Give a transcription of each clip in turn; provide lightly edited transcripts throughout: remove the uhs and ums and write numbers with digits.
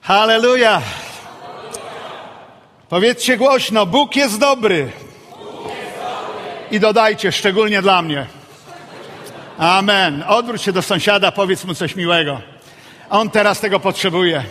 Halleluja! Powiedzcie głośno, Bóg jest dobry. I dodajcie, szczególnie dla mnie. Amen. Odwróć się do sąsiada, powiedz mu coś miłego. On teraz tego potrzebuje.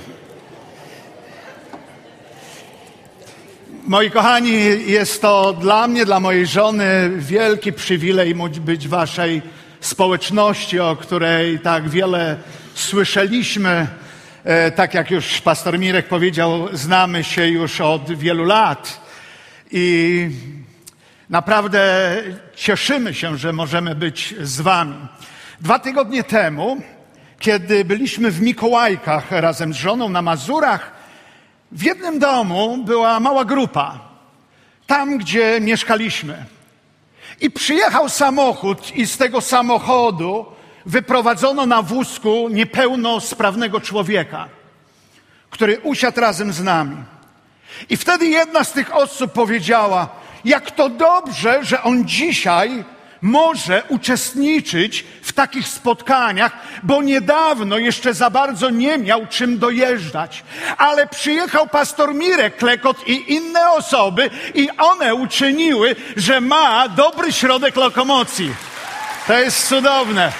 Moi kochani, jest to dla mnie, dla mojej żony wielki przywilej móc być w waszej społeczności, o której tak wiele słyszeliśmy. Tak jak już pastor Mirek powiedział, znamy się już od wielu lat i naprawdę cieszymy się, że możemy być z wami. 2 tygodnie temu, kiedy byliśmy w Mikołajkach razem z żoną na Mazurach, w jednym domu była mała grupa, tam gdzie mieszkaliśmy. I przyjechał samochód i z tego samochodu wyprowadzono na wózku niepełnosprawnego człowieka, który usiadł razem z nami. I wtedy jedna z tych osób powiedziała, jak to dobrze, że on dzisiaj może uczestniczyć w takich spotkaniach, bo niedawno jeszcze za bardzo nie miał czym dojeżdżać. Ale przyjechał pastor Mirek Klekot i inne osoby i one uczyniły, że ma dobry środek lokomocji. To jest cudowne.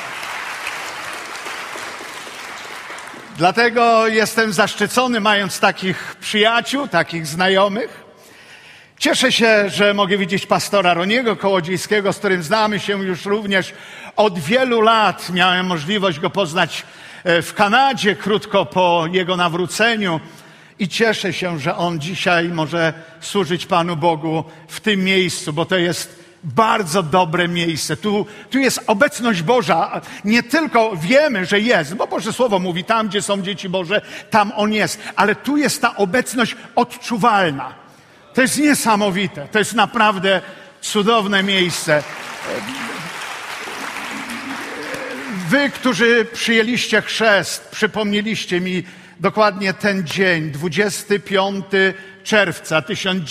Dlatego jestem zaszczycony, mając takich przyjaciół, takich znajomych. Cieszę się, że mogę widzieć pastora Roniego Kołodziejskiego, z którym znamy się już również od wielu lat. Miałem możliwość go poznać w Kanadzie krótko po jego nawróceniu i cieszę się, że on dzisiaj może służyć Panu Bogu w tym miejscu, bo to jest bardzo dobre miejsce. Tu jest obecność Boża. Nie tylko wiemy, że jest, bo Boże Słowo mówi, tam gdzie są dzieci Boże, tam On jest. Ale tu jest ta obecność odczuwalna. To jest niesamowite. To jest naprawdę cudowne miejsce. Wy, którzy przyjęliście chrzest, przypomnieliście mi dokładnie ten dzień, 25 czerwca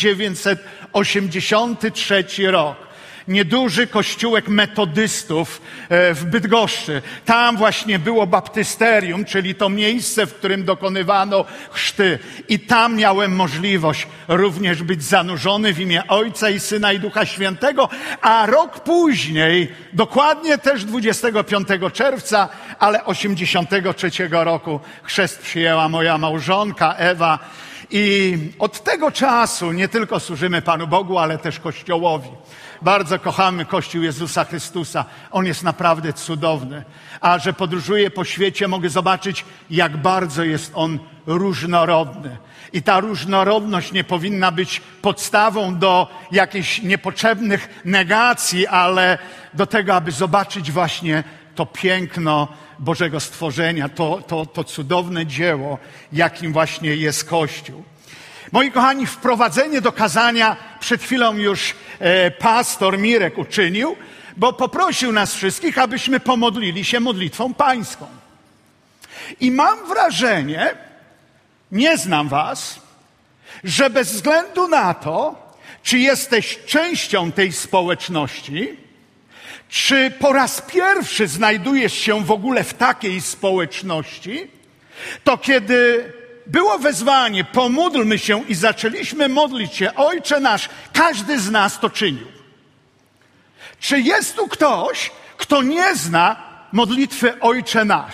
1983 rok. Nieduży kościółek metodystów w Bydgoszczy. Tam właśnie było baptysterium, czyli to miejsce, w którym dokonywano chrzty. I tam miałem możliwość również być zanurzony w imię Ojca i Syna i Ducha Świętego, a rok później, dokładnie też 25 czerwca, ale 83 roku chrzest przyjęła moja małżonka Ewa. I od tego czasu nie tylko służymy Panu Bogu, ale też Kościołowi. Bardzo kochamy Kościół Jezusa Chrystusa. On jest naprawdę cudowny. A że podróżuję po świecie, mogę zobaczyć, jak bardzo jest on różnorodny. I ta różnorodność nie powinna być podstawą do jakichś niepotrzebnych negacji, ale do tego, aby zobaczyć właśnie to piękno Bożego stworzenia, to cudowne dzieło, jakim właśnie jest Kościół. Moi kochani, wprowadzenie do kazania przed chwilą już pastor Mirek uczynił, bo poprosił nas wszystkich, abyśmy pomodlili się modlitwą pańską. I mam wrażenie, nie znam was, że bez względu na to, czy jesteś częścią tej społeczności, czy po raz pierwszy znajdujesz się w ogóle w takiej społeczności, to kiedy było wezwanie, pomódlmy się i zaczęliśmy modlić się, Ojcze nasz, każdy z nas to czynił. Czy jest tu ktoś, kto nie zna modlitwy Ojcze nasz?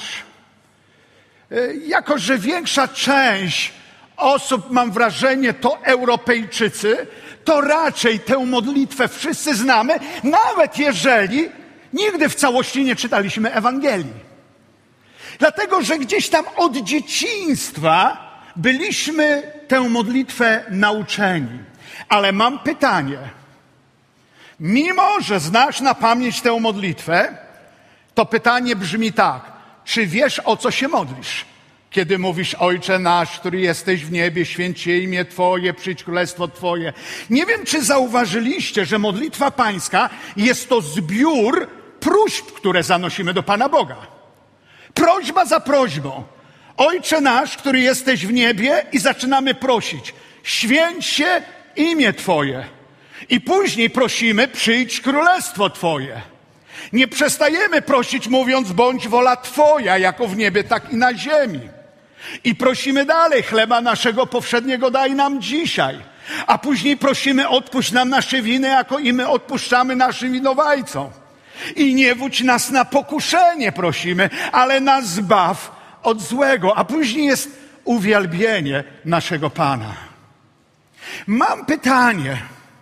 Jako że większa część osób, mam wrażenie, to Europejczycy, to raczej tę modlitwę wszyscy znamy, nawet jeżeli nigdy w całości nie czytaliśmy Ewangelii. Dlatego, że gdzieś tam od dzieciństwa byliśmy tę modlitwę nauczeni. Ale mam pytanie. Mimo, że znasz na pamięć tę modlitwę, to pytanie brzmi tak. Czy wiesz, o co się modlisz? Kiedy mówisz, Ojcze nasz, który jesteś w niebie, święć się imię Twoje, przyjdź królestwo Twoje. Nie wiem, czy zauważyliście, że modlitwa pańska jest to zbiór próśb, które zanosimy do Pana Boga. Prośba za prośbą. Ojcze nasz, który jesteś w niebie i zaczynamy prosić. Święć się imię Twoje. I później prosimy, przyjdź królestwo Twoje. Nie przestajemy prosić, mówiąc, bądź wola Twoja, jako w niebie, tak i na ziemi. I prosimy dalej, chleba naszego powszedniego daj nam dzisiaj. A później prosimy, odpuść nam nasze winy, jako i my odpuszczamy naszym winowajcom. I nie wódź nas na pokuszenie, prosimy, ale nas zbaw od złego. A później jest uwielbienie naszego Pana. Mam pytanie.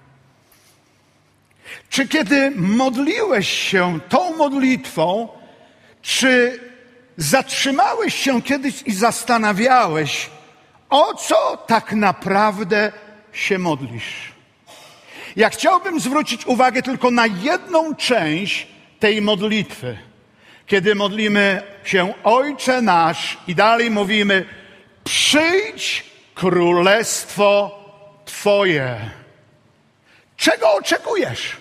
Czy kiedy modliłeś się tą modlitwą, czy zatrzymałeś się kiedyś i zastanawiałeś, o co tak naprawdę się modlisz? Ja chciałbym zwrócić uwagę tylko na jedną część tej modlitwy. Kiedy modlimy się Ojcze nasz i dalej mówimy, przyjdź królestwo Twoje. Czego oczekujesz?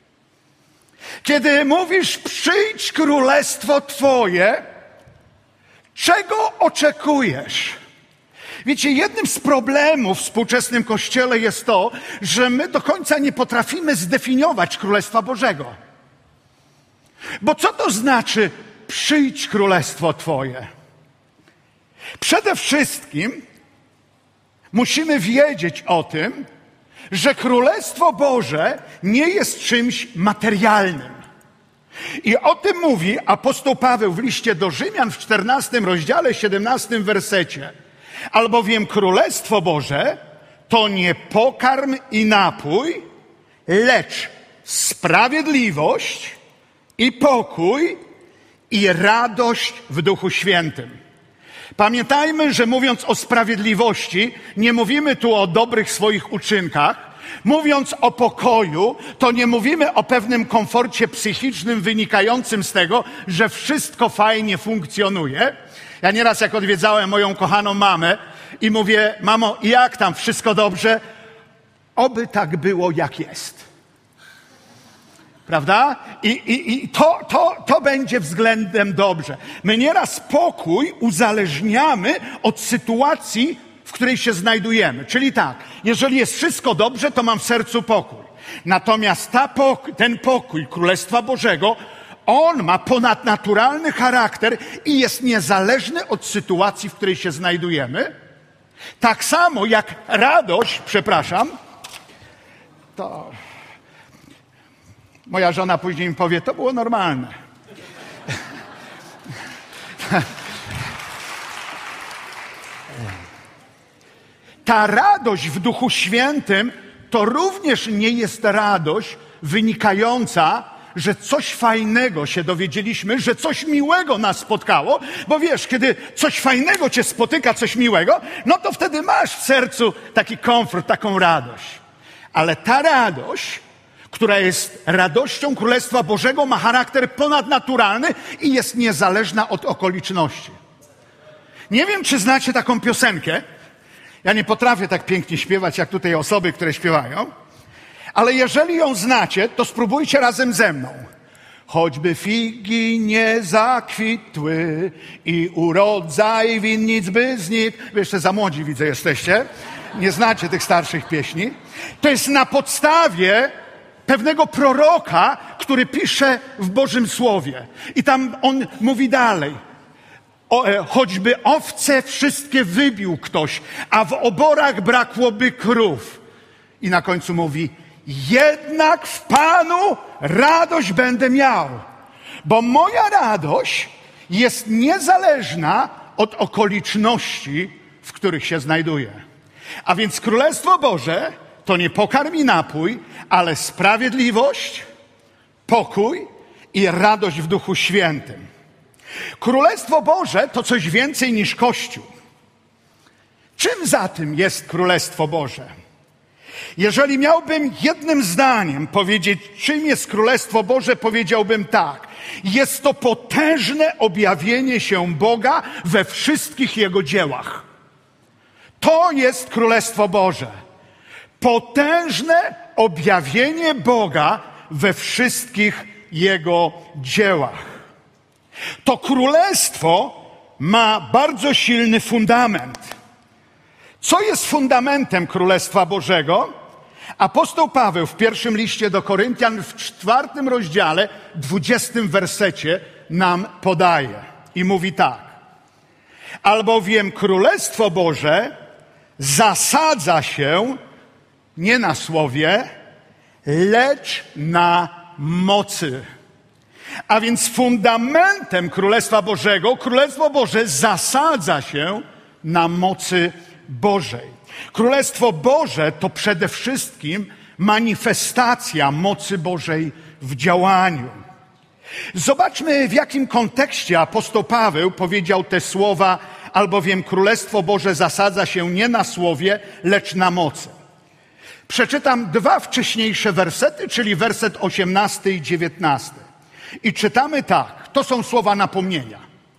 Kiedy mówisz, przyjdź królestwo Twoje, czego oczekujesz? Wiecie, jednym z problemów w współczesnym Kościele jest to, że my do końca nie potrafimy zdefiniować Królestwa Bożego. Bo co to znaczy przyjdź królestwo Twoje? Przede wszystkim musimy wiedzieć o tym, że Królestwo Boże nie jest czymś materialnym. I o tym mówi apostoł Paweł w liście do Rzymian w 14 rozdziale, 17 wersecie. Albowiem Królestwo Boże to nie pokarm i napój, lecz sprawiedliwość i pokój i radość w Duchu Świętym. Pamiętajmy, że mówiąc o sprawiedliwości, nie mówimy tu o dobrych swoich uczynkach. Mówiąc o pokoju, to nie mówimy o pewnym komforcie psychicznym wynikającym z tego, że wszystko fajnie funkcjonuje. Ja nieraz jak odwiedzałem moją kochaną mamę i mówię, mamo, jak tam, wszystko dobrze? Oby tak było, jak jest. Prawda? I to będzie względem dobrze. My nieraz pokój uzależniamy od sytuacji, w której się znajdujemy. Czyli tak, jeżeli jest wszystko dobrze, to mam w sercu pokój. Natomiast ten pokój Królestwa Bożego, on ma ponadnaturalny charakter i jest niezależny od sytuacji, w której się znajdujemy. Tak samo jak radość, to moja żona później mi powie, to było normalne. Ta radość w Duchu Świętym to również nie jest radość wynikająca, że coś fajnego się dowiedzieliśmy, że coś miłego nas spotkało, bo wiesz, kiedy coś fajnego cię spotyka, coś miłego, no to wtedy masz w sercu taki komfort, taką radość. Ale ta radość, która jest radością Królestwa Bożego, ma charakter ponadnaturalny i jest niezależna od okoliczności. Nie wiem, czy znacie taką piosenkę. Ja nie potrafię tak pięknie śpiewać, jak tutaj osoby, które śpiewają. Ale jeżeli ją znacie, to spróbujcie razem ze mną. Choćby figi nie zakwitły i urodzaj winnic by znikł. Wy jeszcze za młodzi, widzę, jesteście. Nie znacie tych starszych pieśni. To jest na podstawie pewnego proroka, który pisze w Bożym Słowie. I tam on mówi dalej. Choćby owce wszystkie wybił ktoś, a w oborach brakłoby krów. I na końcu mówi, jednak w Panu radość będę miał, bo moja radość jest niezależna od okoliczności, w których się znajduję. A więc Królestwo Boże to nie pokarm i napój, ale sprawiedliwość, pokój i radość w Duchu Świętym. Królestwo Boże to coś więcej niż Kościół. Czym zatem jest Królestwo Boże? Jeżeli miałbym jednym zdaniem powiedzieć, czym jest Królestwo Boże, powiedziałbym tak. Jest to potężne objawienie się Boga we wszystkich Jego dziełach. To jest Królestwo Boże. Potężne objawienie Boga we wszystkich Jego dziełach. To królestwo ma bardzo silny fundament. Co jest fundamentem Królestwa Bożego? Apostoł Paweł w pierwszym liście do Koryntian w 4 rozdziale, 20 wersecie nam podaje. I mówi tak. Albowiem Królestwo Boże zasadza się nie na słowie, lecz na mocy. A więc fundamentem Królestwa Bożego, Królestwo Boże zasadza się na mocy Bożej. Królestwo Boże to przede wszystkim manifestacja mocy Bożej w działaniu. Zobaczmy, w jakim kontekście apostoł Paweł powiedział te słowa, albowiem Królestwo Boże zasadza się nie na słowie, lecz na mocy. Przeczytam 2 wcześniejsze wersety, czyli werset 18 i 19. I czytamy tak, to są słowa napomnienia.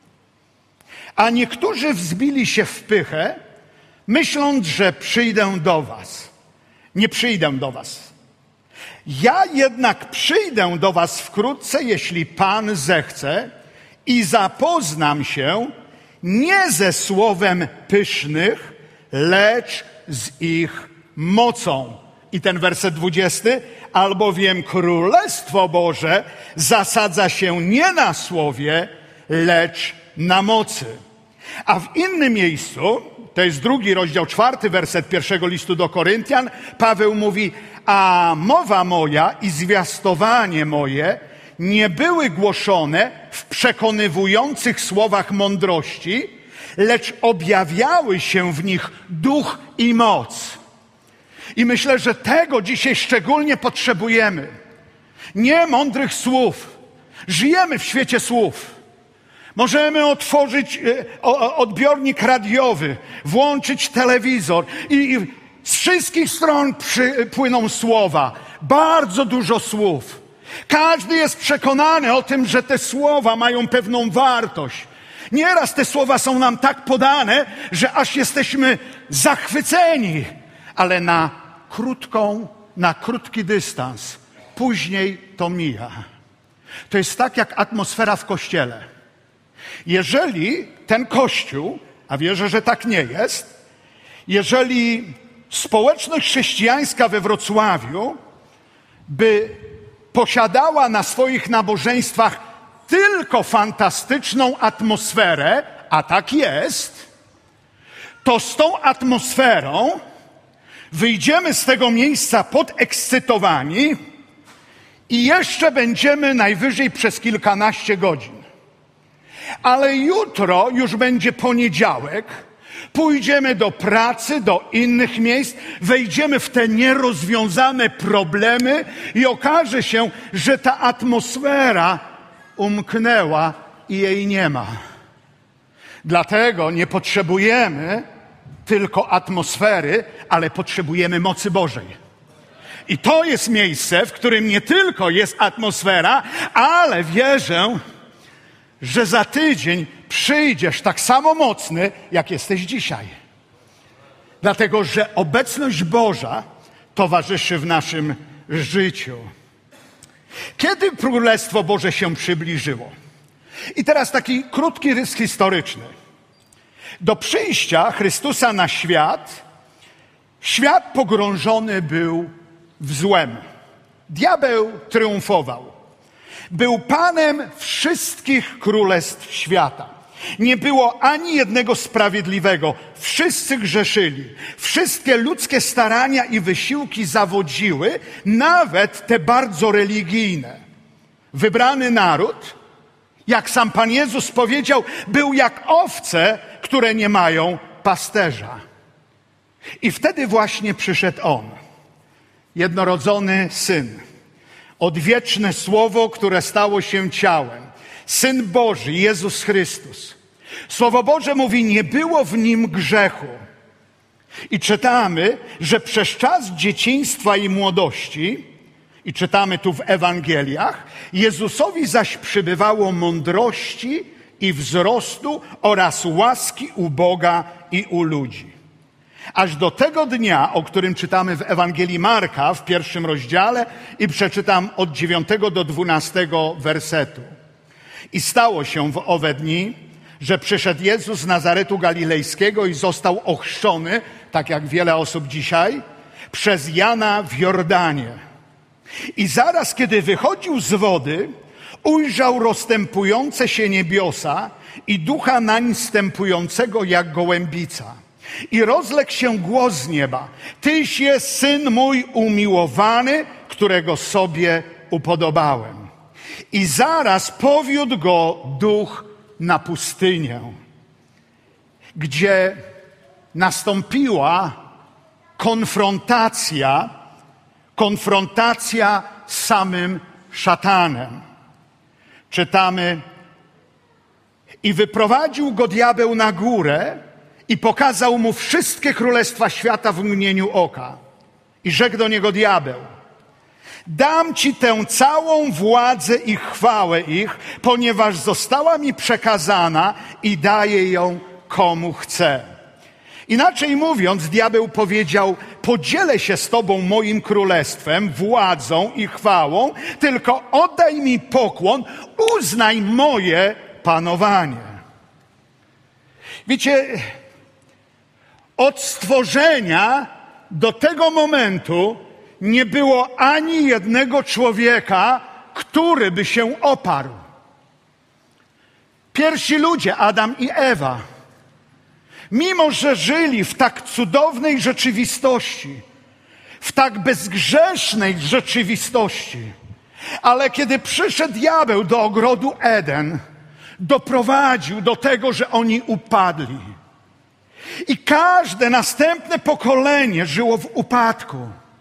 A niektórzy wzbili się w pychę, myśląc, że przyjdę do was. Nie przyjdę do was. Ja jednak przyjdę do was wkrótce, jeśli Pan zechce, i zapoznam się nie ze słowem pysznych, lecz z ich mocą. I ten werset 20. Albowiem Królestwo Boże zasadza się nie na słowie, lecz na mocy. A w innym miejscu, to jest 2 rozdział, 4 werset 1 listu do Koryntian, Paweł mówi, a mowa moja i zwiastowanie moje nie były głoszone w przekonywujących słowach mądrości, lecz objawiały się w nich duch i moc. I myślę, że tego dzisiaj szczególnie potrzebujemy. Nie mądrych słów. Żyjemy w świecie słów. Możemy otworzyć odbiornik radiowy, włączyć telewizor i z wszystkich stron płyną słowa. Bardzo dużo słów. Każdy jest przekonany o tym, że te słowa mają pewną wartość. Nieraz te słowa są nam tak podane, że aż jesteśmy zachwyceni, ale na krótki dystans. Później to mija. To jest tak jak atmosfera w kościele. Jeżeli ten kościół, a wierzę, że tak nie jest, jeżeli społeczność chrześcijańska we Wrocławiu by posiadała na swoich nabożeństwach tylko fantastyczną atmosferę, a tak jest, to z tą atmosferą wyjdziemy z tego miejsca podekscytowani i jeszcze będziemy najwyżej przez kilkanaście godzin. Ale jutro już będzie poniedziałek, pójdziemy do pracy, do innych miejsc, wejdziemy w te nierozwiązane problemy i okaże się, że ta atmosfera umknęła i jej nie ma. Dlatego nie potrzebujemy tylko atmosfery, ale potrzebujemy mocy Bożej. I to jest miejsce, w którym nie tylko jest atmosfera, ale wierzę, że za tydzień przyjdziesz tak samo mocny, jak jesteś dzisiaj. Dlatego, że obecność Boża towarzyszy w naszym życiu. Kiedy Królestwo Boże się przybliżyło? I teraz taki krótki rys historyczny. Do przyjścia Chrystusa na świat, świat pogrążony był w złem. Diabeł triumfował. Był panem wszystkich królestw świata. Nie było ani jednego sprawiedliwego. Wszyscy grzeszyli. Wszystkie ludzkie starania i wysiłki zawodziły, nawet te bardzo religijne. Wybrany naród, jak sam Pan Jezus powiedział, był jak owce, które nie mają pasterza. I wtedy właśnie przyszedł On, jednorodzony Syn, odwieczne Słowo, które stało się ciałem, Syn Boży, Jezus Chrystus. Słowo Boże mówi, nie było w Nim grzechu. I czytamy, że przez czas dzieciństwa i młodości, i czytamy tu w Ewangeliach, Jezusowi zaś przybywało mądrości i wzrostu oraz łaski u Boga i u ludzi. Aż do tego dnia, o którym czytamy w Ewangelii Marka w 1 rozdziale i przeczytam od 9 do 12 wersetu. I stało się w owe dni, że przyszedł Jezus z Nazaretu Galilejskiego i został ochrzczony, tak jak wiele osób dzisiaj, przez Jana w Jordanie. I zaraz, kiedy wychodził z wody, ujrzał rozstępujące się niebiosa i ducha nań stępującego jak gołębica. I rozległ się głos z nieba: Tyś jest Syn mój umiłowany, którego sobie upodobałem. I zaraz powiódł go duch na pustynię, gdzie nastąpiła konfrontacja z samym szatanem. Czytamy: I wyprowadził go diabeł na górę i pokazał mu wszystkie królestwa świata w mgnieniu oka. I rzekł do niego diabeł: Dam ci tę całą władzę i chwałę ich, ponieważ została mi przekazana i daję ją komu chcę. Inaczej mówiąc, diabeł powiedział: Podzielę się z tobą moim królestwem, władzą i chwałą, tylko oddaj mi pokłon, uznaj moje panowanie. Wiecie, od stworzenia do tego momentu nie było ani jednego człowieka, który by się oparł. Pierwsi ludzie, Adam i Ewa, mimo że żyli w tak cudownej rzeczywistości, w tak bezgrzesznej rzeczywistości, ale kiedy przyszedł diabeł do ogrodu Eden, doprowadził do tego, że oni upadli. I każde następne pokolenie żyło w upadku.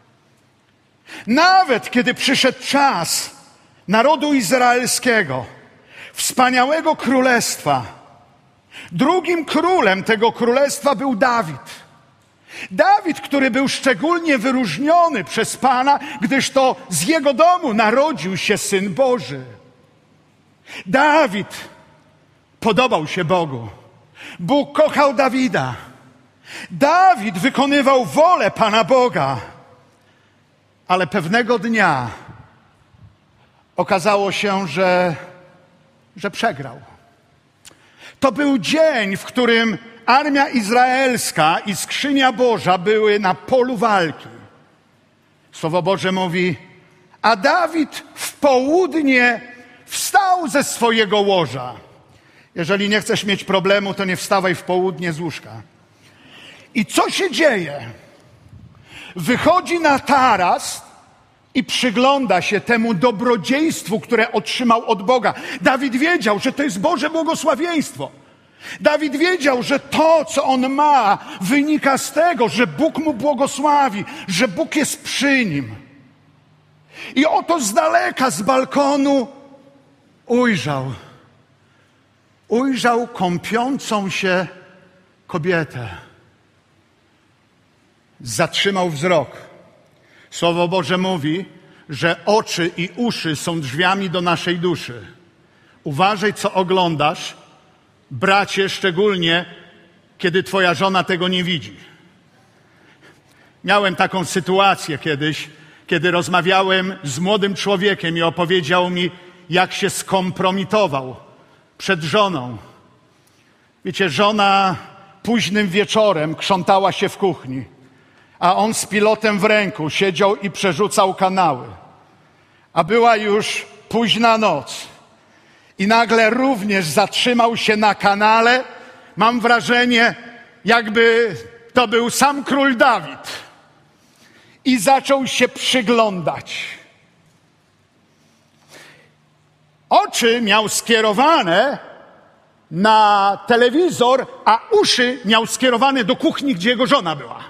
Nawet kiedy przyszedł czas narodu izraelskiego, wspaniałego królestwa, drugim królem tego królestwa był Dawid. Dawid, który był szczególnie wyróżniony przez Pana, gdyż to z jego domu narodził się Syn Boży. Dawid podobał się Bogu. Bóg kochał Dawida. Dawid wykonywał wolę Pana Boga. Ale pewnego dnia okazało się, że przegrał. To był dzień, w którym armia izraelska i skrzynia Boża były na polu walki. Słowo Boże mówi: a Dawid w południe wstał ze swojego łoża. Jeżeli nie chcesz mieć problemu, to nie wstawaj w południe z łóżka. I co się dzieje? Wychodzi na taras i przygląda się temu dobrodziejstwu, które otrzymał od Boga. Dawid wiedział, że to jest Boże błogosławieństwo. Dawid wiedział, że to, co on ma, wynika z tego, że Bóg mu błogosławi, że Bóg jest przy nim. I oto z daleka, z balkonu ujrzał kąpiącą się kobietę. Zatrzymał wzrok. Słowo Boże mówi, że oczy i uszy są drzwiami do naszej duszy. Uważaj, co oglądasz, bracie, szczególnie kiedy twoja żona tego nie widzi. Miałem taką sytuację kiedyś, kiedy rozmawiałem z młodym człowiekiem i opowiedział mi, jak się skompromitował przed żoną. Wiecie, żona późnym wieczorem krzątała się w kuchni, a on z pilotem w ręku siedział i przerzucał kanały. A była już późna noc i nagle również zatrzymał się na kanale. Mam wrażenie, jakby to był sam król Dawid. I zaczął się przyglądać. Oczy miał skierowane na telewizor, a uszy miał skierowane do kuchni, gdzie jego żona była.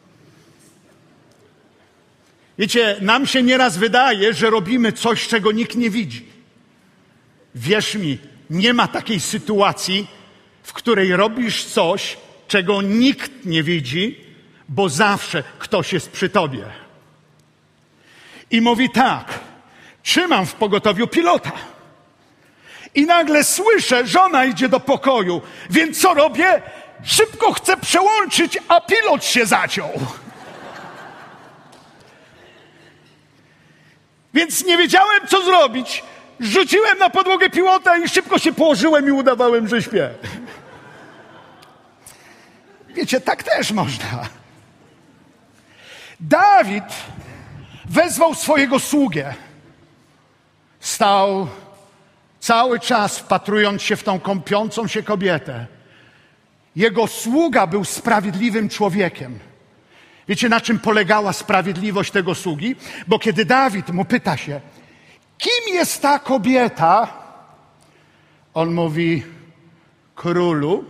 Wiecie, nam się nieraz wydaje, że robimy coś, czego nikt nie widzi. Wierz mi, nie ma takiej sytuacji, w której robisz coś, czego nikt nie widzi, bo zawsze ktoś jest przy tobie. I mówi tak: trzymam w pogotowiu pilota. I nagle słyszę, żona idzie do pokoju, więc co robię? Szybko chcę przełączyć, a pilot się zaciął. Więc nie wiedziałem, co zrobić. Rzuciłem na podłogę pilota i szybko się położyłem i udawałem, że śpię. Wiecie, tak też można. Dawid wezwał swojego sługę. Stał cały czas wpatrując się w tą kąpiącą się kobietę. Jego sługa był sprawiedliwym człowiekiem. Wiecie, na czym polegała sprawiedliwość tego sługi? Bo kiedy Dawid mu pyta się, kim jest ta kobieta? On mówi, królu,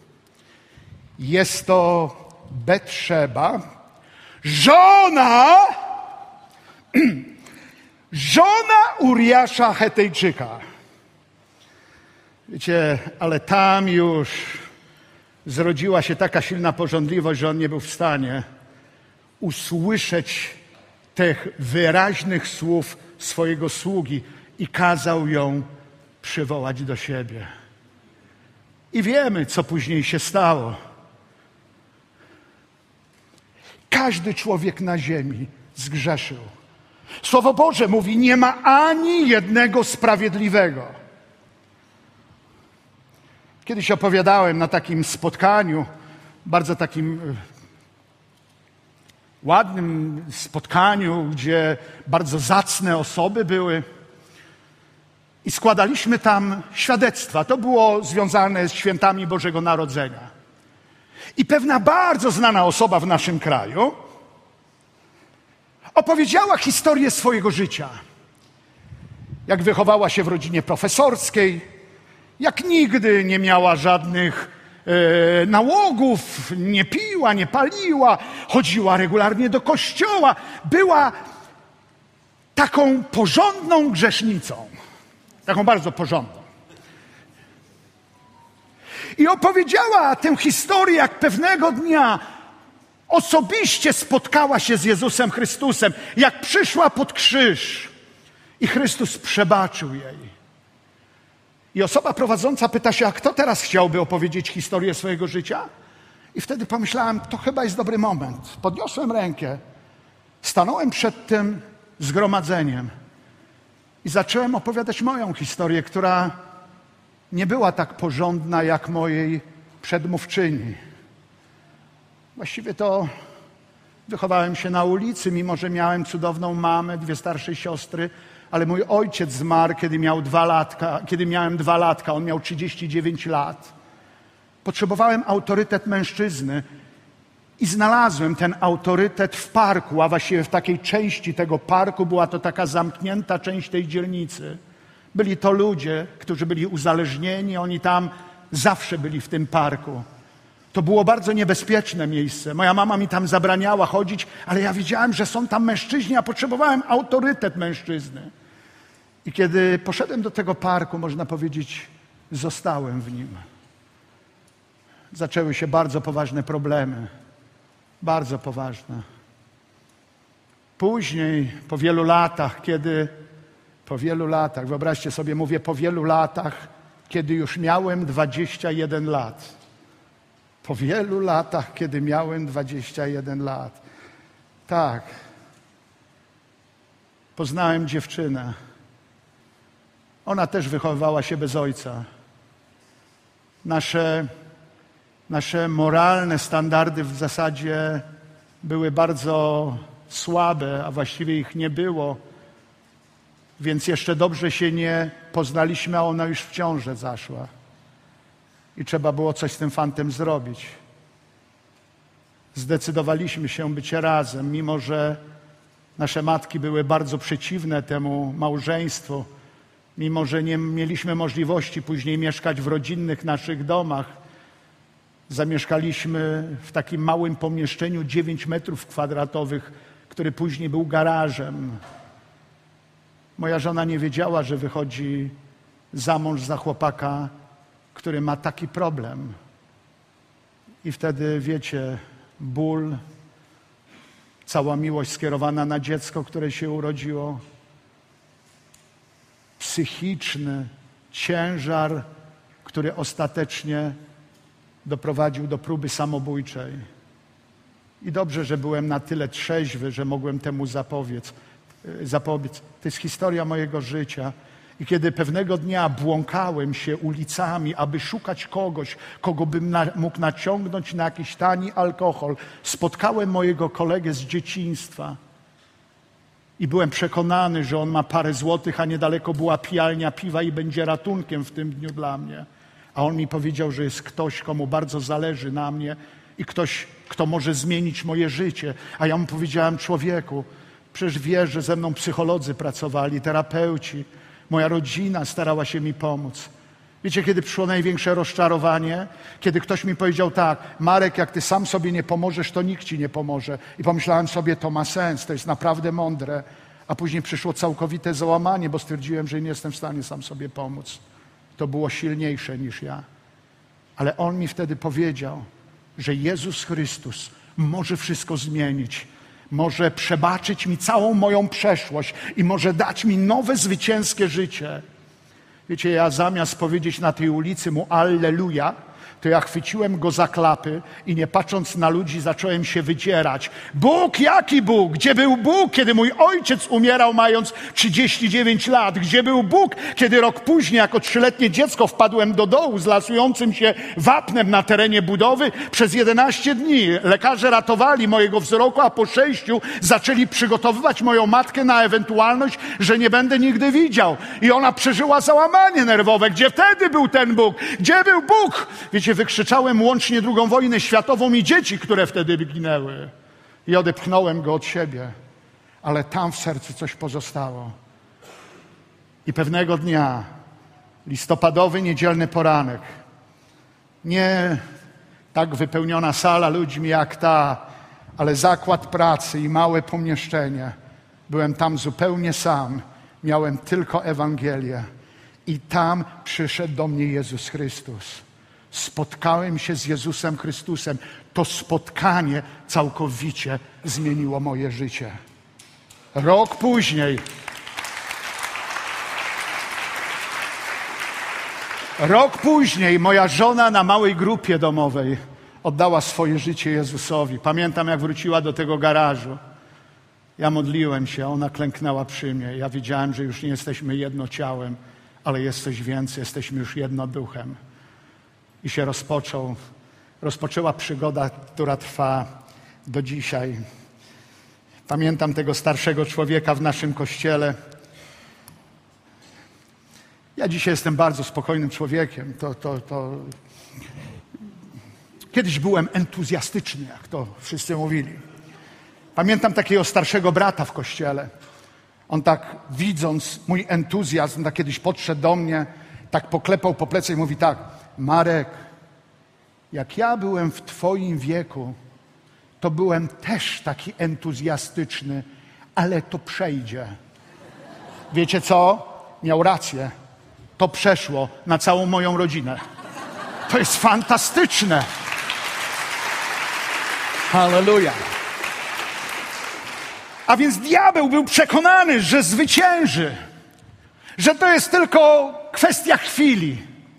jest to Betszeba, żona Uriasza Chetejczyka. Wiecie, ale tam już zrodziła się taka silna pożądliwość, że on nie był w stanie usłyszeć tych wyraźnych słów swojego sługi i kazał ją przywołać do siebie. I wiemy, co później się stało. Każdy człowiek na ziemi zgrzeszył. Słowo Boże mówi, nie ma ani jednego sprawiedliwego. Kiedyś opowiadałem na takim spotkaniu, bardzo takim ładnym spotkaniu, gdzie bardzo zacne osoby były i składaliśmy tam świadectwa. To było związane z świętami Bożego Narodzenia. I pewna bardzo znana osoba w naszym kraju opowiedziała historię swojego życia. Jak wychowała się w rodzinie profesorskiej, jak nigdy nie miała żadnych nałogów, nie piła, nie paliła, chodziła regularnie do kościoła. Była taką porządną grzesznicą. Taką bardzo porządną. I opowiedziała tę historię, jak pewnego dnia osobiście spotkała się z Jezusem Chrystusem, jak przyszła pod krzyż i Chrystus przebaczył jej. I osoba prowadząca pyta się, a kto teraz chciałby opowiedzieć historię swojego życia? I wtedy pomyślałem, to chyba jest dobry moment. Podniosłem rękę, stanąłem przed tym zgromadzeniem i zacząłem opowiadać moją historię, która nie była tak porządna jak mojej przedmówczyni. Właściwie to wychowałem się na ulicy, mimo że miałem cudowną mamę, 2 starsze siostry, ale mój ojciec zmarł, kiedy miałem 2 latka, on miał 39 lat. Potrzebowałem autorytet mężczyzny i znalazłem ten autorytet w parku, a właściwie w takiej części tego parku, była to taka zamknięta część tej dzielnicy. Byli to ludzie, którzy byli uzależnieni, oni tam zawsze byli w tym parku. To było bardzo niebezpieczne miejsce. Moja mama mi tam zabraniała chodzić, ale ja wiedziałem, że są tam mężczyźni, a potrzebowałem autorytet mężczyzny. I kiedy poszedłem do tego parku, można powiedzieć, zostałem w nim. Zaczęły się bardzo poważne problemy. Bardzo poważne. Później, po wielu latach, wyobraźcie sobie, mówię po wielu latach, kiedy już miałem 21 lat. Po wielu latach, kiedy miałem 21 lat. Tak. Poznałem dziewczynę. Ona też wychowywała się bez ojca. Nasze moralne standardy w zasadzie były bardzo słabe, a właściwie ich nie było. Więc jeszcze dobrze się nie poznaliśmy, a ona już w ciążę zaszła. I trzeba było coś z tym fantem zrobić. Zdecydowaliśmy się być razem, mimo że nasze matki były bardzo przeciwne temu małżeństwu, mimo że nie mieliśmy możliwości później mieszkać w rodzinnych naszych domach. Zamieszkaliśmy w takim małym pomieszczeniu 9 metrów kwadratowych, który później był garażem. Moja żona nie wiedziała, że wychodzi za mąż za chłopaka, który ma taki problem. I wtedy, wiecie, ból, cała miłość skierowana na dziecko, które się urodziło, psychiczny ciężar, który ostatecznie doprowadził do próby samobójczej. I dobrze, że byłem na tyle trzeźwy, że mogłem temu zapobiec. To jest historia mojego życia. I kiedy pewnego dnia błąkałem się ulicami, aby szukać kogoś, kogo bym mógł naciągnąć na jakiś tani alkohol, spotkałem mojego kolegę z dzieciństwa. I byłem przekonany, że on ma parę złotych, a niedaleko była pijalnia piwa i będzie ratunkiem w tym dniu dla mnie. A on mi powiedział, że jest ktoś, komu bardzo zależy na mnie i ktoś, kto może zmienić moje życie. A ja mu powiedziałem: człowieku, przecież wiesz, że ze mną psycholodzy pracowali, terapeuci. Moja rodzina starała się mi pomóc. Wiecie, kiedy przyszło największe rozczarowanie? Kiedy ktoś mi powiedział tak: Marek, jak ty sam sobie nie pomożesz, to nikt ci nie pomoże. I pomyślałem sobie, to ma sens, to jest naprawdę mądre. A później przyszło całkowite załamanie, bo stwierdziłem, że nie jestem w stanie sam sobie pomóc. To było silniejsze niż ja. Ale on mi wtedy powiedział, że Jezus Chrystus może wszystko zmienić. Może przebaczyć mi całą moją przeszłość i może dać mi nowe, zwycięskie życie. Wiecie, ja zamiast powiedzieć na tej ulicy mu Alleluja, to ja chwyciłem go za klapy i nie patrząc na ludzi zacząłem się wydzierać. Bóg, jaki Bóg? Gdzie był Bóg, kiedy mój ojciec umierał mając 39 lat? Gdzie był Bóg, kiedy rok później jako 3-letnie dziecko wpadłem do dołu z lasującym się wapnem na terenie budowy? Przez 11 dni lekarze ratowali mojego wzroku, a po 6 zaczęli przygotowywać moją matkę na ewentualność, że nie będę nigdy widział. I ona przeżyła załamanie nerwowe. Gdzie wtedy był ten Bóg? Gdzie był Bóg? Wiecie, wykrzyczałem łącznie II wojnę światową i dzieci, które wtedy ginęły. I odepchnąłem go od siebie. Ale tam w sercu coś pozostało. I pewnego dnia, listopadowy, niedzielny poranek, nie tak wypełniona sala ludźmi jak ta, ale zakład pracy i małe pomieszczenie. Byłem tam zupełnie sam. Miałem tylko Ewangelię. I tam przyszedł do mnie Jezus Chrystus. Spotkałem się z Jezusem Chrystusem. To spotkanie całkowicie zmieniło moje życie. Rok później moja żona na małej grupie domowej oddała swoje życie Jezusowi. Pamiętam, jak wróciła do tego garażu. Ja modliłem się, ona klęknęła przy mnie. Ja wiedziałem, że już nie jesteśmy jedno ciałem, ale jest coś więcej, jesteśmy już jedno duchem. I się rozpoczęła przygoda, która trwa do dzisiaj. Pamiętam tego starszego człowieka w naszym kościele. Ja dzisiaj jestem bardzo spokojnym człowiekiem. Kiedyś byłem entuzjastyczny, jak to wszyscy mówili. Pamiętam takiego starszego brata w kościele. On tak, widząc mój entuzjazm, tak kiedyś podszedł do mnie, tak poklepał po plecy i mówi tak: Marek, jak ja byłem w twoim wieku, to byłem też taki entuzjastyczny, ale to przejdzie. Wiecie co? Miał rację. To przeszło na całą moją rodzinę. To jest fantastyczne. Halleluja. A więc diabeł był przekonany, że zwycięży, że to jest tylko kwestia chwili.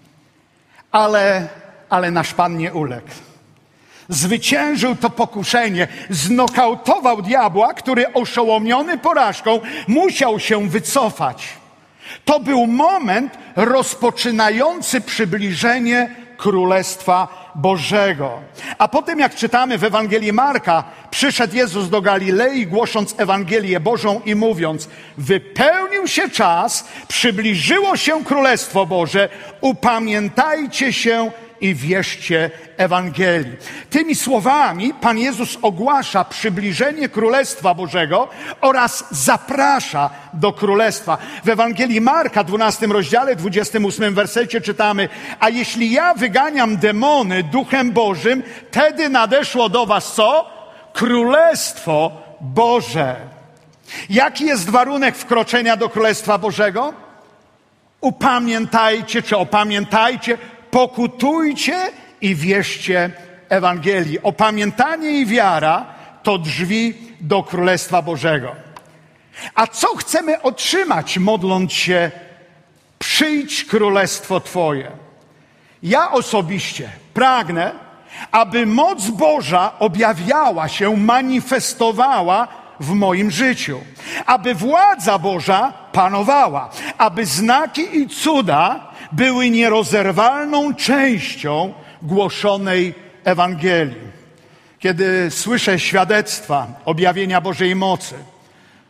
Ale nasz Pan nie uległ. Zwyciężył to pokuszenie, znokautował diabła, który oszołomiony porażką musiał się wycofać. To był moment rozpoczynający przybliżenie Królestwa Bożego. A potem, jak czytamy w Ewangelii Marka, przyszedł Jezus do Galilei, głosząc Ewangelię Bożą i mówiąc: wypełnił się czas, przybliżyło się Królestwo Boże, upamiętajcie się i wierzcie Ewangelii. Tymi słowami Pan Jezus ogłasza przybliżenie Królestwa Bożego oraz zaprasza do Królestwa. W Ewangelii Marka, 12 rozdziale, 28 wersecie czytamy: a jeśli ja wyganiam demony Duchem Bożym, wtedy nadeszło do was co? Królestwo Boże. Jaki jest warunek wkroczenia do Królestwa Bożego? Upamiętajcie, czy opamiętajcie, pokutujcie i wierzcie Ewangelii. Opamiętanie i wiara to drzwi do Królestwa Bożego. A co chcemy otrzymać, modląc się: przyjdź Królestwo Twoje? Ja osobiście pragnę, aby moc Boża objawiała się, manifestowała w moim życiu. Aby władza Boża panowała. Aby znaki i cuda były nierozerwalną częścią głoszonej Ewangelii. Kiedy słyszę świadectwa objawienia Bożej mocy,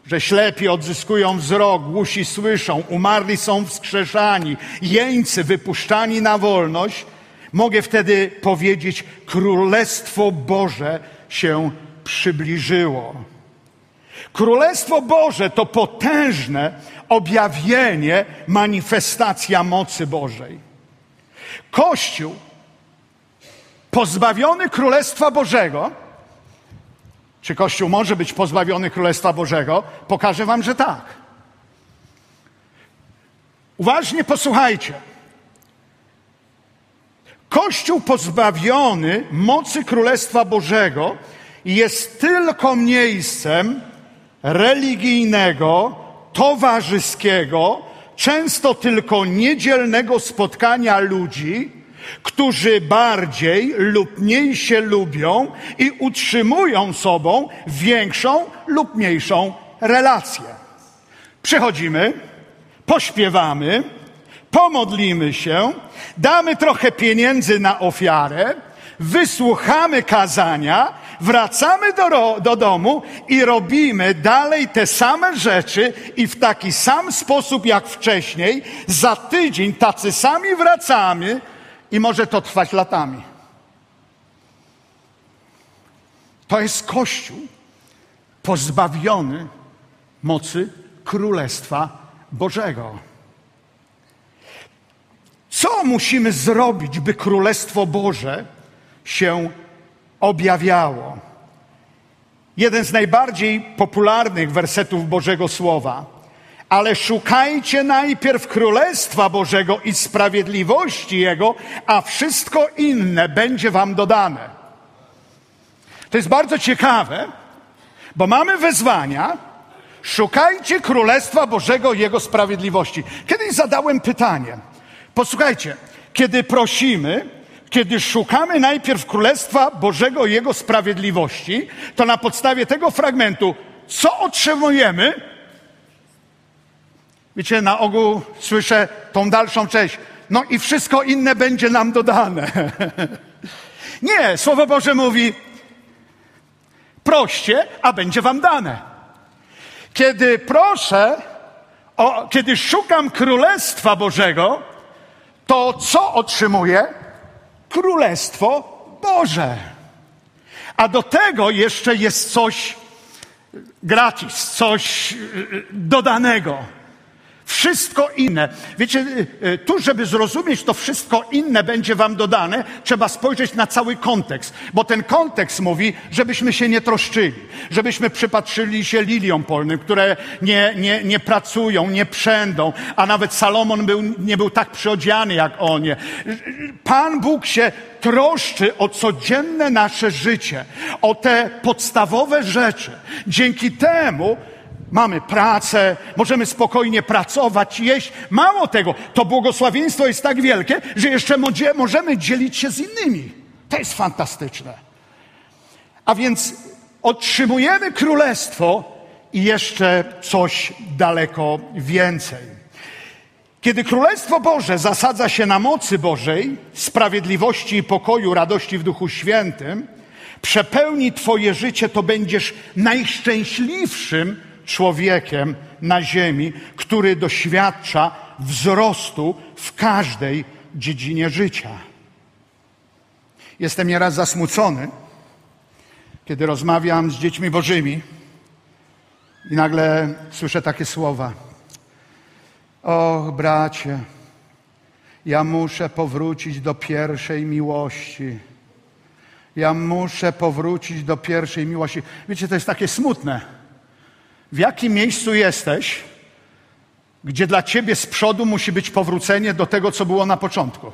że ślepi odzyskują wzrok, głusi słyszą, umarli są wskrzeszani, jeńcy wypuszczani na wolność, mogę wtedy powiedzieć, Królestwo Boże się przybliżyło. Królestwo Boże to potężne objawienie, manifestacja mocy Bożej. Kościół pozbawiony Królestwa Bożego, czy Kościół może być pozbawiony Królestwa Bożego? Pokażę wam, że tak. Uważnie posłuchajcie. Kościół pozbawiony mocy Królestwa Bożego jest tylko miejscem religijnego, towarzyskiego, często tylko niedzielnego spotkania ludzi, którzy bardziej lub mniej się lubią i utrzymują sobą większą lub mniejszą relację. Przychodzimy, pośpiewamy, pomodlimy się, damy trochę pieniędzy na ofiarę, wysłuchamy kazania, wracamy do domu i robimy dalej te same rzeczy i w taki sam sposób jak wcześniej. Za tydzień tacy sami wracamy i może to trwać latami. To jest Kościół pozbawiony mocy Królestwa Bożego. Co musimy zrobić, by Królestwo Boże się objawiało? Jeden z najbardziej popularnych wersetów Bożego Słowa. Ale szukajcie najpierw Królestwa Bożego i sprawiedliwości Jego, a wszystko inne będzie wam dodane. To jest bardzo ciekawe, bo mamy wezwania, szukajcie Królestwa Bożego i Jego sprawiedliwości. Kiedyś zadałem pytanie. Posłuchajcie, kiedy prosimy, kiedy szukamy najpierw Królestwa Bożego i Jego sprawiedliwości, to na podstawie tego fragmentu, co otrzymujemy? Wiecie, na ogół słyszę tą dalszą część. No i wszystko inne będzie nam dodane. Nie, Słowo Boże mówi, proście, a będzie wam dane. Kiedy proszę, kiedy szukam Królestwa Bożego, to co otrzymuję? Królestwo Boże. A do tego jeszcze jest coś gratis, coś dodanego. Wszystko inne. Wiecie, tu, żeby zrozumieć to wszystko inne będzie wam dodane, trzeba spojrzeć na cały kontekst. Bo ten kontekst mówi, żebyśmy się nie troszczyli. Żebyśmy przypatrzyli się liliom polnym, które nie pracują, nie przędą. A nawet Salomon nie był tak przyodziany jak on. Pan Bóg się troszczy o codzienne nasze życie. O te podstawowe rzeczy. Dzięki temu mamy pracę, możemy spokojnie pracować, jeść. Mało tego, to błogosławieństwo jest tak wielkie, że jeszcze możemy dzielić się z innymi. To jest fantastyczne. A więc otrzymujemy królestwo i jeszcze coś daleko więcej. Kiedy Królestwo Boże zasadza się na mocy Bożej, sprawiedliwości i pokoju, radości w Duchu Świętym, przepełni twoje życie, to będziesz najszczęśliwszym człowiekiem na ziemi, który doświadcza wzrostu w każdej dziedzinie życia. Jestem nieraz zasmucony, kiedy rozmawiam z dziećmi Bożymi i nagle słyszę takie słowa. Och, bracie, ja muszę powrócić do pierwszej miłości. Ja muszę powrócić do pierwszej miłości. Wiecie, to jest takie smutne. W jakim miejscu jesteś, gdzie dla ciebie z przodu musi być powrócenie do tego, co było na początku?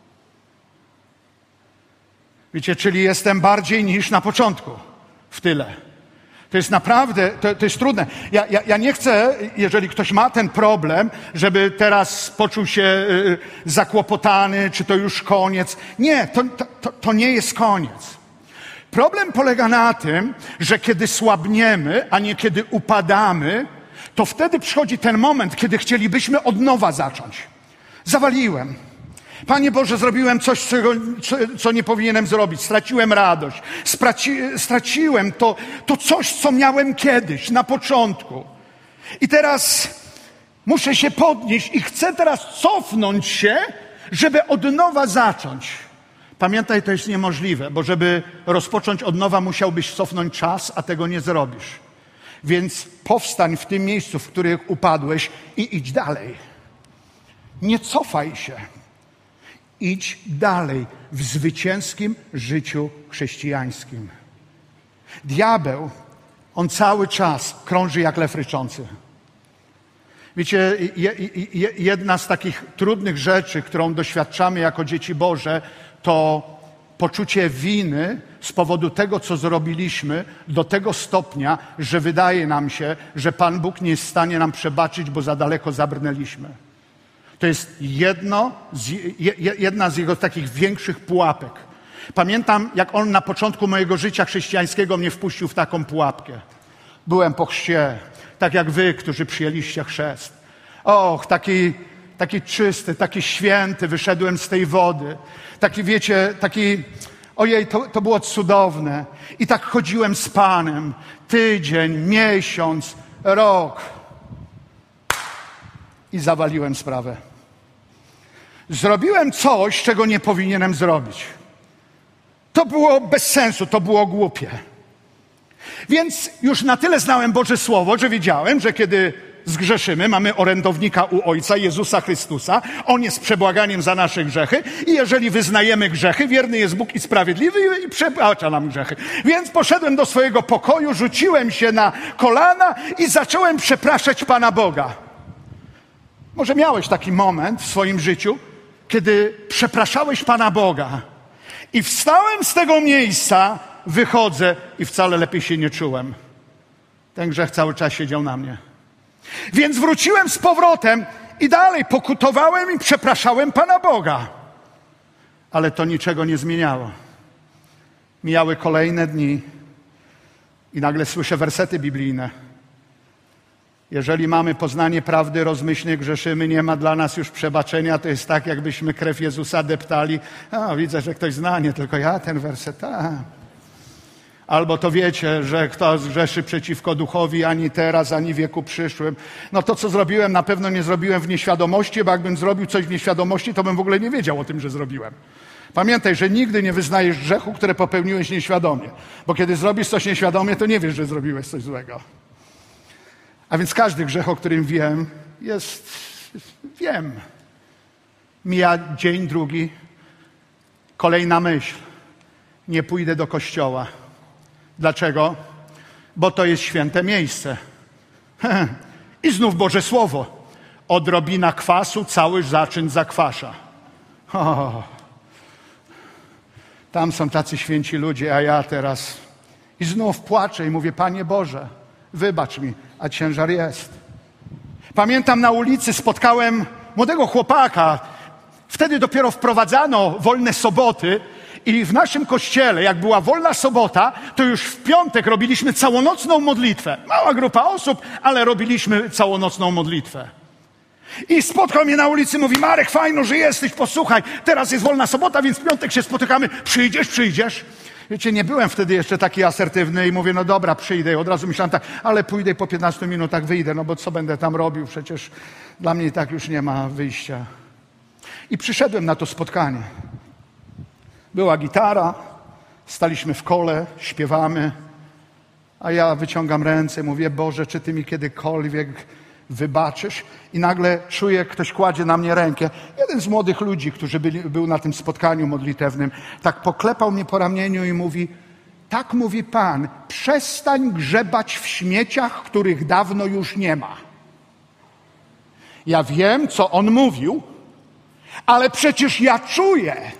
Wiecie, czyli jestem bardziej niż na początku, w tyle. To jest naprawdę, to jest trudne. Ja nie chcę, jeżeli ktoś ma ten problem, żeby teraz poczuł się zakłopotany, czy to już koniec. Nie, to nie jest koniec. Problem polega na tym, że kiedy słabniemy, a nie kiedy upadamy, to wtedy przychodzi ten moment, kiedy chcielibyśmy od nowa zacząć. Zawaliłem. Panie Boże, zrobiłem coś, co nie powinienem zrobić. Straciłem radość. Straciłem to coś, co miałem kiedyś, na początku. I teraz muszę się podnieść i chcę teraz cofnąć się, żeby od nowa zacząć. Pamiętaj, to jest niemożliwe, bo żeby rozpocząć od nowa, musiałbyś cofnąć czas, a tego nie zrobisz. Więc powstań w tym miejscu, w którym upadłeś i idź dalej. Nie cofaj się. Idź dalej w zwycięskim życiu chrześcijańskim. Diabeł, on cały czas krąży jak lew ryczący. Wiecie, jedna z takich trudnych rzeczy, którą doświadczamy jako dzieci Boże, to poczucie winy z powodu tego, co zrobiliśmy, do tego stopnia, że wydaje nam się, że Pan Bóg nie jest w stanie nam przebaczyć, bo za daleko zabrnęliśmy. To jest jedna z jego takich większych pułapek. Pamiętam, jak on na początku mojego życia chrześcijańskiego mnie wpuścił w taką pułapkę. Byłem po chrzcie, tak jak wy, którzy przyjęliście chrzest. Och, taki czysty, taki święty, wyszedłem z tej wody. Taki, wiecie, ojej, to było cudowne. I tak chodziłem z Panem. Tydzień, miesiąc, rok. I zawaliłem sprawę. Zrobiłem coś, czego nie powinienem zrobić. To było bez sensu, to było głupie. Więc już na tyle znałem Boże Słowo, że wiedziałem, że kiedy zgrzeszymy, mamy orędownika u Ojca, Jezusa Chrystusa. On jest przebłaganiem za nasze grzechy i jeżeli wyznajemy grzechy, wierny jest Bóg i sprawiedliwy i przebacza nam grzechy. Więc poszedłem do swojego pokoju, rzuciłem się na kolana i zacząłem przepraszać Pana Boga. Może miałeś taki moment w swoim życiu, kiedy przepraszałeś Pana Boga i wstałem z tego miejsca, wychodzę i wcale lepiej się nie czułem. Ten grzech cały czas siedział na mnie. Więc wróciłem z powrotem i dalej pokutowałem i przepraszałem Pana Boga. Ale to niczego nie zmieniało. Mijały kolejne dni i nagle słyszę wersety biblijne. Jeżeli mamy poznanie prawdy, rozmyślnie grzeszymy, nie ma dla nas już przebaczenia. To jest tak, jakbyśmy krew Jezusa deptali. Widzę, że ktoś zna, nie tylko ja ten werset. Albo to wiecie, że kto zgrzeszy przeciwko duchowi, ani teraz, ani wieku przyszłym. No to, co zrobiłem, na pewno nie zrobiłem w nieświadomości, bo jakbym zrobił coś w nieświadomości, to bym w ogóle nie wiedział o tym, że zrobiłem. Pamiętaj, że nigdy nie wyznajesz grzechu, które popełniłeś nieświadomie. Bo kiedy zrobisz coś nieświadomie, to nie wiesz, że zrobiłeś coś złego. A więc każdy grzech, o którym wiem. Mija dzień, drugi, kolejna myśl. Nie pójdę do kościoła. Dlaczego? Bo to jest święte miejsce. I znów Boże Słowo. Odrobina kwasu, cały zaczyn zakwasza. Tam są tacy święci ludzie, a ja teraz... I znów płaczę i mówię, Panie Boże, wybacz mi, a ciężar jest. Pamiętam, na ulicy spotkałem młodego chłopaka. Wtedy dopiero wprowadzano wolne soboty i w naszym kościele, jak była wolna sobota, to już w piątek robiliśmy całonocną modlitwę. Mała grupa osób, ale robiliśmy całonocną modlitwę. I spotkał mnie na ulicy, mówi, Marek, fajno, że jesteś, posłuchaj, teraz jest wolna sobota, więc w piątek się spotykamy, przyjdziesz? Wiecie, nie byłem wtedy jeszcze taki asertywny i mówię, no dobra, przyjdę. I od razu myślałem tak, ale pójdę i po 15 minutach wyjdę, no bo co będę tam robił? Przecież dla mnie i tak już nie ma wyjścia. I przyszedłem na to spotkanie. Była gitara, staliśmy w kole, śpiewamy, a ja wyciągam ręce, mówię, Boże, czy Ty mi kiedykolwiek wybaczysz? I nagle czuję, ktoś kładzie na mnie rękę. Jeden z młodych ludzi, którzy był na tym spotkaniu modlitewnym, tak poklepał mnie po ramieniu i mówi, tak mówi Pan, przestań grzebać w śmieciach, których dawno już nie ma. Ja wiem, co on mówił, ale przecież ja czuję.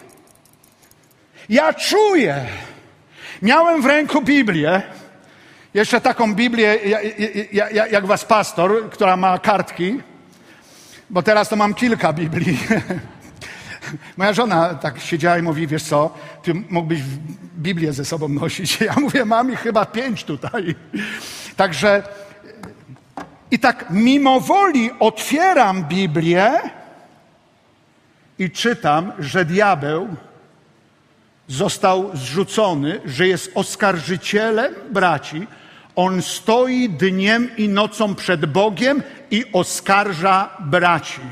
Miałem w ręku Biblię, jeszcze taką Biblię jak was pastor, która ma kartki, bo teraz to mam kilka Biblii. Moja żona tak siedziała i mówi, wiesz co, ty mógłbyś Biblię ze sobą nosić. Ja mówię, mam ich chyba 5 tutaj. Także i tak mimo woli otwieram Biblię i czytam, że diabeł został zrzucony, że jest oskarżycielem braci, On stoi dniem i nocą przed Bogiem i oskarża braci.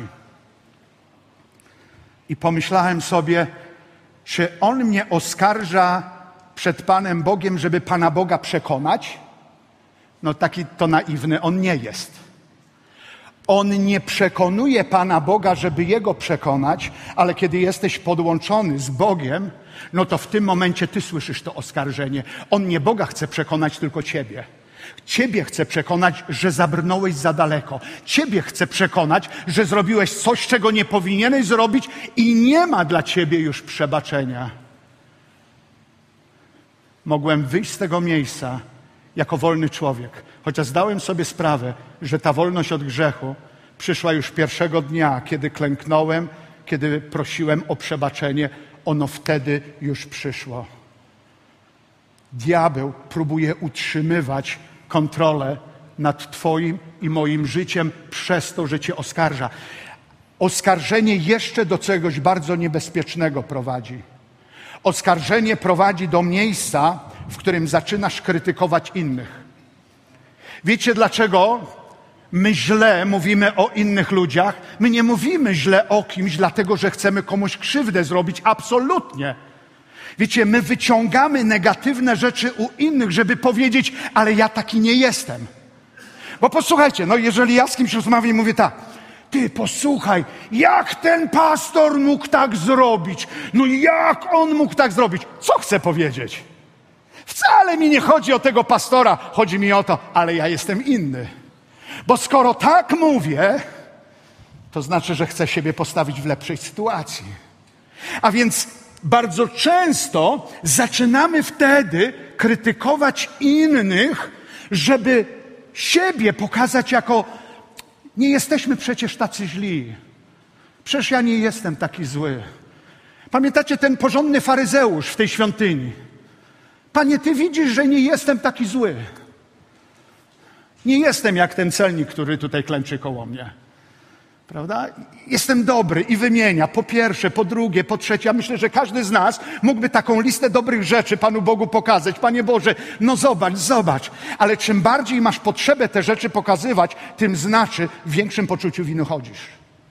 I pomyślałem sobie, czy on mnie oskarża przed Panem Bogiem, żeby Pana Boga przekonać? No taki to naiwny on nie jest. On nie przekonuje Pana Boga, żeby Jego przekonać, ale kiedy jesteś podłączony z Bogiem, no to w tym momencie ty słyszysz to oskarżenie. On nie Boga chce przekonać, tylko ciebie. Ciebie chce przekonać, że zabrnąłeś za daleko. Ciebie chce przekonać, że zrobiłeś coś, czego nie powinieneś zrobić i nie ma dla ciebie już przebaczenia. Mogłem wyjść z tego miejsca jako wolny człowiek, chociaż zdałem sobie sprawę, że ta wolność od grzechu przyszła już pierwszego dnia, kiedy klęknąłem, kiedy prosiłem o przebaczenie. Ono wtedy już przyszło. Diabeł próbuje utrzymywać kontrolę nad twoim i moim życiem przez to, że cię oskarża. Oskarżenie jeszcze do czegoś bardzo niebezpiecznego prowadzi. Oskarżenie prowadzi do miejsca, w którym zaczynasz krytykować innych. Wiecie dlaczego my źle mówimy o innych ludziach? My nie mówimy źle o kimś, dlatego że chcemy komuś krzywdę zrobić. Absolutnie. Wiecie, my wyciągamy negatywne rzeczy u innych, żeby powiedzieć, ale ja taki nie jestem. Bo posłuchajcie, no jeżeli ja z kimś rozmawiam i mówię tak, ty posłuchaj, jak ten pastor mógł tak zrobić? No jak on mógł tak zrobić? Co chcę powiedzieć? Wcale mi nie chodzi o tego pastora, chodzi mi o to, ale ja jestem inny. Bo skoro tak mówię, to znaczy, że chcę siebie postawić w lepszej sytuacji. A więc bardzo często zaczynamy wtedy krytykować innych, żeby siebie pokazać jako nie jesteśmy przecież tacy źli. Przecież ja nie jestem taki zły. Pamiętacie ten porządny faryzeusz w tej świątyni? Panie, ty widzisz, że nie jestem taki zły. Nie jestem jak ten celnik, który tutaj klęczy koło mnie. Prawda? Jestem dobry i wymienia po pierwsze, po drugie, po trzecie. Ja myślę, że każdy z nas mógłby taką listę dobrych rzeczy Panu Bogu pokazać. Panie Boże, no zobacz. Ale czym bardziej masz potrzebę te rzeczy pokazywać, tym znaczy w większym poczuciu winy chodzisz.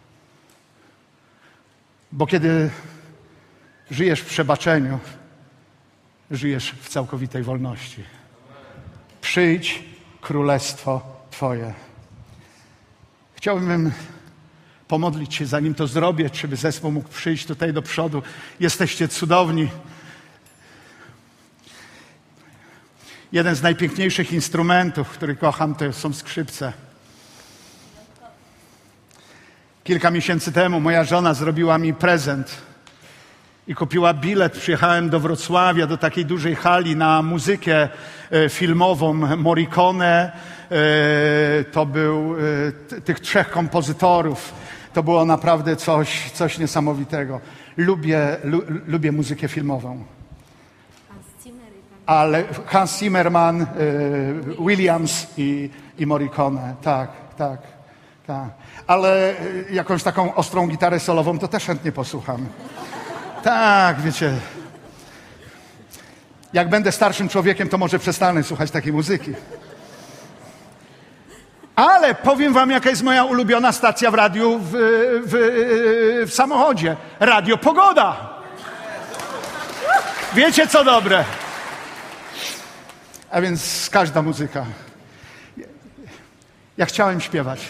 Bo kiedy żyjesz w przebaczeniu, żyjesz w całkowitej wolności. Przyjdź królestwo Twoje. Chciałbym pomodlić się, zanim to zrobię, żeby zespół mógł przyjść tutaj do przodu. Jesteście cudowni. Jeden z najpiękniejszych instrumentów, który kocham, to są skrzypce. Kilka miesięcy temu moja żona zrobiła mi prezent i kupiła bilet. Przyjechałem do Wrocławia, do takiej dużej hali na muzykę filmową Morricone. To był tych trzech kompozytorów. To było naprawdę coś niesamowitego. Lubię muzykę filmową. Ale Hans Zimmerman, Williams i Morricone. Tak. Ale jakąś taką ostrą gitarę solową to też chętnie posłucham. Tak, wiecie. Jak będę starszym człowiekiem, to może przestanę słuchać takiej muzyki. Ale powiem wam, jaka jest moja ulubiona stacja w radiu w samochodzie. Radio Pogoda. Wiecie, co dobre. A więc każda muzyka. Ja chciałem śpiewać.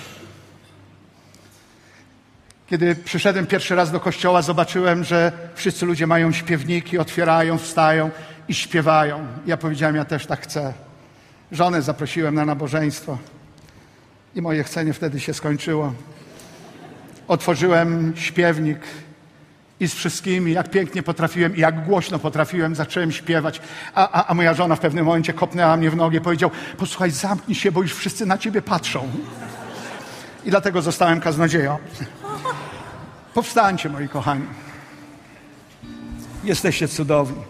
Kiedy przyszedłem pierwszy raz do kościoła, zobaczyłem, że wszyscy ludzie mają śpiewniki, otwierają, wstają i śpiewają. Ja powiedziałem, ja też tak chcę. Żonę zaprosiłem na nabożeństwo i moje chcenie wtedy się skończyło. Otworzyłem śpiewnik i z wszystkimi, jak pięknie potrafiłem i jak głośno potrafiłem, zacząłem śpiewać. A moja żona w pewnym momencie kopnęła mnie w nogę i powiedział, posłuchaj, zamknij się, bo już wszyscy na ciebie patrzą. I dlatego zostałem kaznodzieją. Powstańcie, moi kochani. Jesteście cudowni.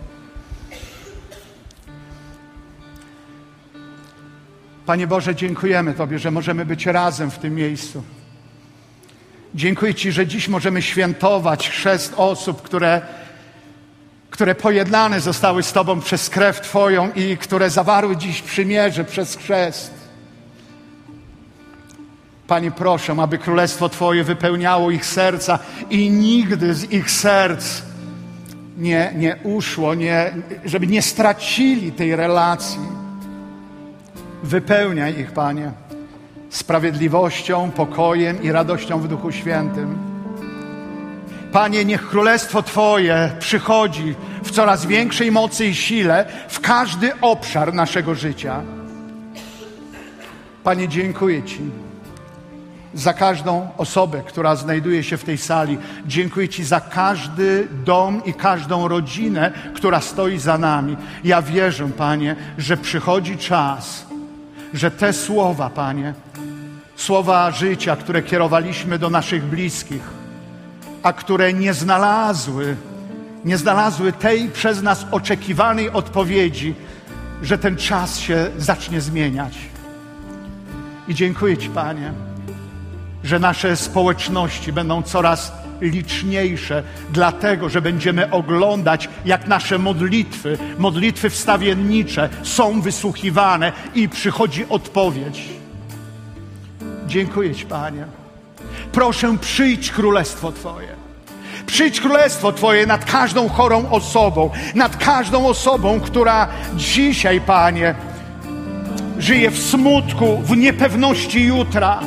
Panie Boże, dziękujemy Tobie, że możemy być razem w tym miejscu. Dziękuję Ci, że dziś możemy świętować chrzest osób, które które pojednane zostały z Tobą przez krew Twoją i które zawarły dziś przymierze przez chrzest. Panie, proszę, aby Królestwo Twoje wypełniało ich serca i nigdy z ich serc nie uszło, żeby nie stracili tej relacji. Wypełniaj ich, Panie, sprawiedliwością, pokojem i radością w Duchu Świętym. Panie, niech Królestwo Twoje przychodzi w coraz większej mocy i sile w każdy obszar naszego życia. Panie, dziękuję Ci za każdą osobę, która znajduje się w tej sali. Dziękuję Ci za każdy dom i każdą rodzinę, która stoi za nami. Ja wierzę, Panie, że przychodzi czas, że te słowa, Panie, słowa życia, które kierowaliśmy do naszych bliskich, a które nie znalazły tej przez nas oczekiwanej odpowiedzi, że ten czas się zacznie zmieniać. I dziękuję Ci, Panie, że nasze społeczności będą coraz liczniejsze, dlatego, że będziemy oglądać, jak nasze modlitwy wstawiennicze są wysłuchiwane i przychodzi odpowiedź. Dziękuję Ci, Panie. Proszę, przyjdź Królestwo Twoje. Przyjdź Królestwo Twoje nad każdą chorą osobą, nad każdą osobą, która dzisiaj, Panie, żyje w smutku, w niepewności jutra.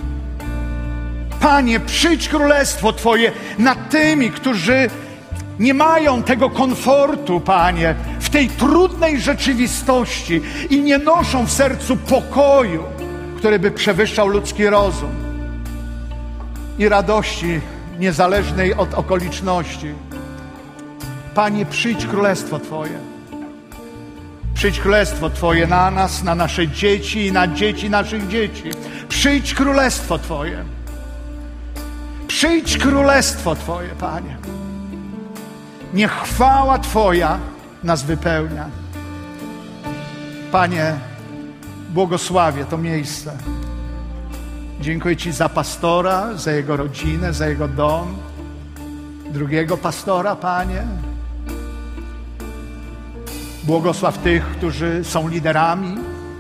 Panie, przyjdź Królestwo Twoje nad tymi, którzy nie mają tego komfortu, Panie, w tej trudnej rzeczywistości i nie noszą w sercu pokoju, który by przewyższał ludzki rozum i radości niezależnej od okoliczności. Panie, przyjdź Królestwo Twoje. Przyjdź Królestwo Twoje na nas, na nasze dzieci i na dzieci naszych dzieci. Przyjdź Królestwo Twoje. Przyjdź Królestwo Twoje, Panie. Niech chwała Twoja nas wypełnia. Panie, błogosławię to miejsce. Dziękuję Ci za pastora, za jego rodzinę, za jego dom. Drugiego pastora, Panie. Błogosław tych, którzy są liderami.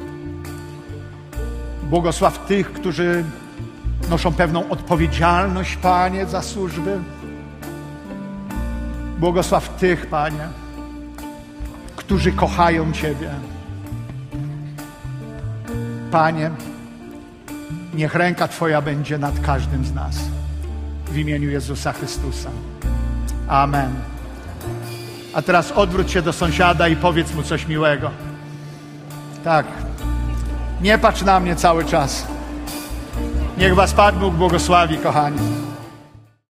Błogosław tych, którzy noszą pewną odpowiedzialność, Panie, za służby. Błogosław tych, Panie, którzy kochają Ciebie. Panie, niech ręka Twoja będzie nad każdym z nas. W imieniu Jezusa Chrystusa. Amen. A teraz odwróć się do sąsiada i powiedz mu coś miłego. Tak. Nie patrz na mnie cały czas. Niech was Pan Bóg błogosławi, kochani.